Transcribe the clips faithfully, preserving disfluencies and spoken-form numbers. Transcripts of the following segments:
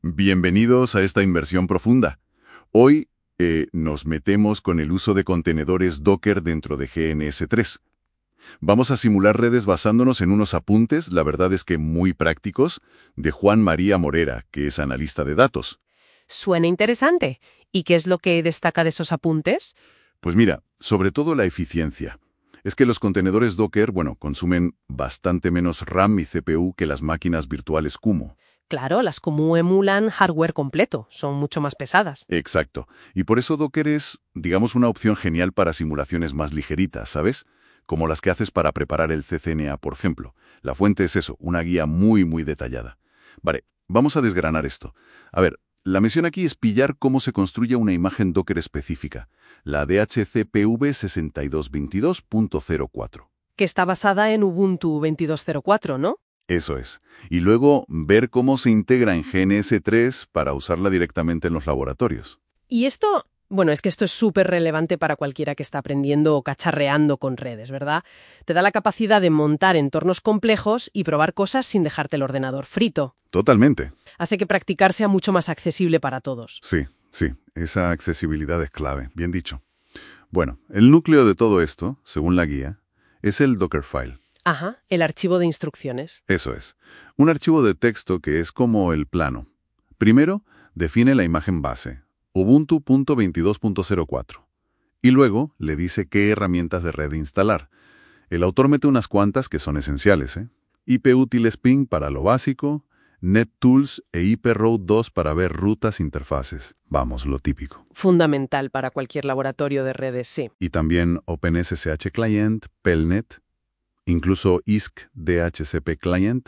Bienvenidos a esta inmersión profunda. Hoy eh, nos metemos con el uso de contenedores Docker dentro de G N S tres. Vamos a simular redes basándonos en unos apuntes, la verdad es que muy prácticos, de Juan María Morera, que es analista de datos. Suena interesante. ¿Y qué es lo que destaca de esos apuntes? Pues mira, sobre todo la eficiencia. Es que los contenedores Docker, bueno, consumen bastante menos RAM y C P U que las máquinas virtuales Kumo. Claro, las Kumu emulan hardware completo, son mucho más pesadas. Exacto. Y por eso Docker es, digamos, una opción genial para simulaciones más ligeritas, ¿sabes? Como las que haces para preparar el C C N A, por ejemplo. La fuente es eso, una guía muy, muy detallada. Vale, vamos a desgranar esto. A ver, la misión aquí es pillar cómo se construye una imagen Docker específica, la D H C P V seis dos dos dos punto cero cuatro. Que está basada en Ubuntu veintidós cero cuatro, ¿no? Eso es. Y luego ver cómo se integra en G N S tres para usarla directamente en los laboratorios. Y esto, bueno, es que esto es súper relevante para cualquiera que está aprendiendo o cacharreando con redes, ¿verdad? Te da la capacidad de montar entornos complejos y probar cosas sin dejarte el ordenador frito. Totalmente. Hace que practicar sea mucho más accesible para todos. Sí, sí. Esa accesibilidad es clave. Bien dicho. Bueno, el núcleo de todo esto, según la guía, es el Dockerfile. Ajá, el archivo de instrucciones. Eso es. Un archivo de texto que es como el plano. Primero, define la imagen base, Ubuntu punto veintidós punto cero cuatro. Y luego le dice qué herramientas de red instalar. El autor mete unas cuantas que son esenciales, ¿eh? iputiles-ping para lo básico, NetTools e iproute dos para ver rutas interfaces. Vamos, lo típico. Fundamental para cualquier laboratorio de redes, sí. Y también OpenSSH Client, Pelnet, incluso I S C D H C P Client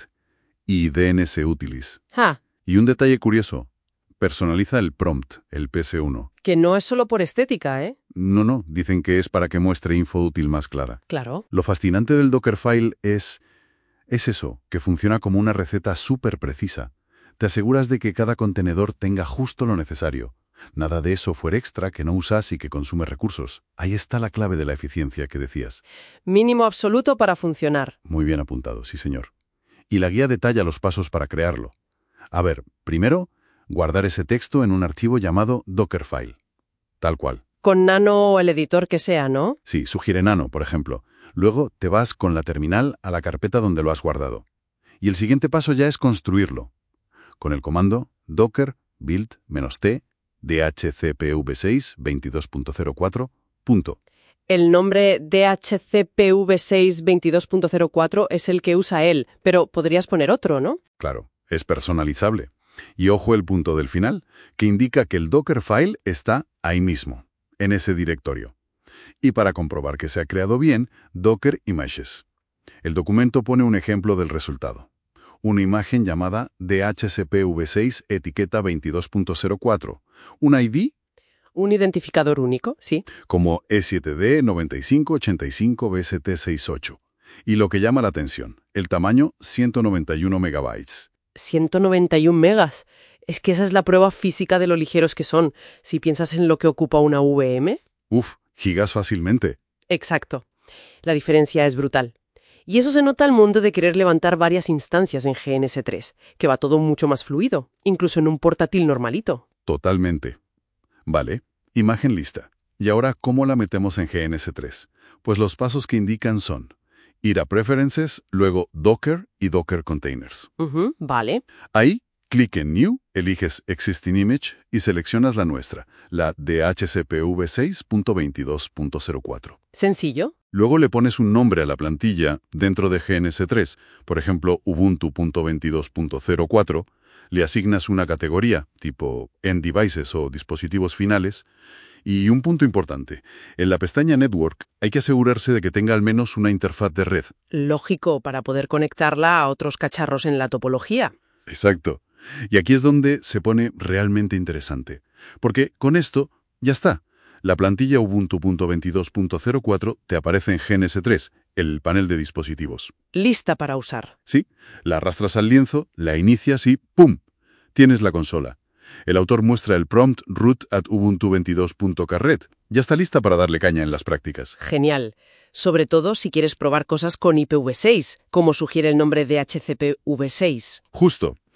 y D N S Utilis. Ja, Y un detalle curioso, personaliza el prompt, el P S uno. que no es solo por estética, ¿eh? No, no, dicen que es para que muestre info útil más clara. Claro. Lo fascinante del Dockerfile es, es eso, que funciona como una receta súper precisa. Te aseguras de que cada contenedor tenga justo lo necesario. Nada de software extra que no usas y que consume recursos. Ahí está la clave de la eficiencia que decías. Mínimo absoluto para funcionar. Muy bien apuntado, sí señor. Y la guía detalla los pasos para crearlo. A ver, primero, guardar ese texto en un archivo llamado Dockerfile. Tal cual. Con Nano o el editor que sea, ¿no? Sí, sugiere Nano, por ejemplo. Luego te vas con la terminal a la carpeta donde lo has guardado. Y el siguiente paso ya es construirlo. Con el comando docker build-t D H C P V seis veintidós punto cero cuatro. Punto. El nombre D H C P V seis veintidós punto cero cuatro es el que usa él, pero podrías poner otro, ¿no? Claro, es personalizable. Y ojo el punto del final, que indica que el Dockerfile está ahí mismo, en ese directorio. Y para comprobar que se ha creado bien, Docker Images. El documento pone un ejemplo del resultado. Una imagen llamada D H C P V seis etiqueta veintidós punto cero cuatro. Un I D Un identificador único, sí. como E siete D nueve cinco ocho cinco B S T sesenta y ocho. Y lo que llama la atención, el tamaño ciento noventa y uno megabytes. ciento noventa y uno megas. Es que esa es la prueba física de lo ligeros que son, si piensas en lo que ocupa una V M. Uf, gigas fácilmente. Exacto. La diferencia es brutal. Y eso se nota al mundo de querer levantar varias instancias en G N S tres, que va todo mucho más fluido, incluso en un portátil normalito. Totalmente. Vale, imagen lista. ¿Y ahora cómo la metemos en G N S tres? Pues los pasos que indican son ir a Preferences, luego Docker y Docker Containers. Ujú, vale. Ahí, clic en New, eliges Existing Image y seleccionas la nuestra, la D H C P V seis punto veintidós punto cero cuatro. Sencillo. Luego le pones un nombre a la plantilla dentro de G N S tres, por ejemplo, Ubuntu punto veintidós punto cero cuatro, le asignas una categoría, tipo End Devices o dispositivos finales, y un punto importante, en la pestaña Network hay que asegurarse de que tenga al menos una interfaz de red. Lógico, para poder conectarla a otros cacharros en la topología. Exacto. Y aquí es donde se pone realmente interesante, porque con esto ya está. La plantilla Ubuntu punto veintidós punto cero cuatro te aparece en G N S tres, el panel de dispositivos. Lista para usar. Sí, la arrastras al lienzo, la inicias y ¡pum! Tienes la consola. El autor muestra el prompt root at ubuntu veintidós punto carret. Ya está lista para darle caña en las prácticas. Genial. Sobre todo si quieres probar cosas con I P v seis, como sugiere el nombre D H C P V seis. Justo.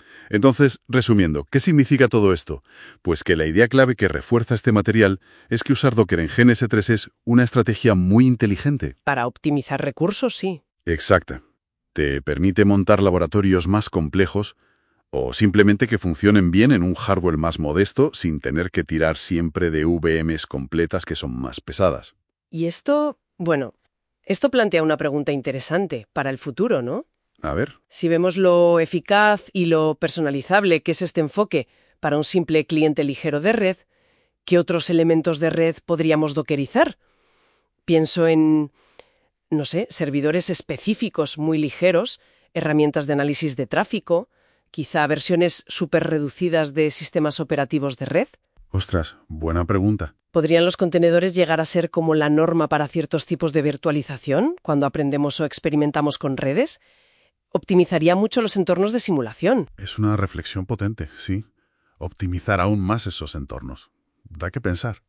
Entonces, resumiendo, ¿qué significa todo esto? Pues que la idea clave que refuerza este material es que usar Docker en G N S tres es una estrategia muy inteligente. Para optimizar recursos, sí. Exacta. Te permite montar laboratorios más complejos o simplemente que funcionen bien en un hardware más modesto sin tener que tirar siempre de V Ms completas que son más pesadas. Y esto, bueno, esto plantea una pregunta interesante para el futuro, ¿no? A ver. Si vemos lo eficaz y lo personalizable que es este enfoque para un simple cliente ligero de red, ¿qué otros elementos de red podríamos dockerizar? Pienso en, no sé, servidores específicos muy ligeros, herramientas de análisis de tráfico, quizá versiones súper reducidas de sistemas operativos de red. Ostras, buena pregunta. ¿Podrían los contenedores llegar a ser como la norma para ciertos tipos de virtualización cuando aprendemos o experimentamos con redes? Optimizaría mucho los entornos de simulación. Es una reflexión potente, sí. Optimizar aún más esos entornos. Da que pensar.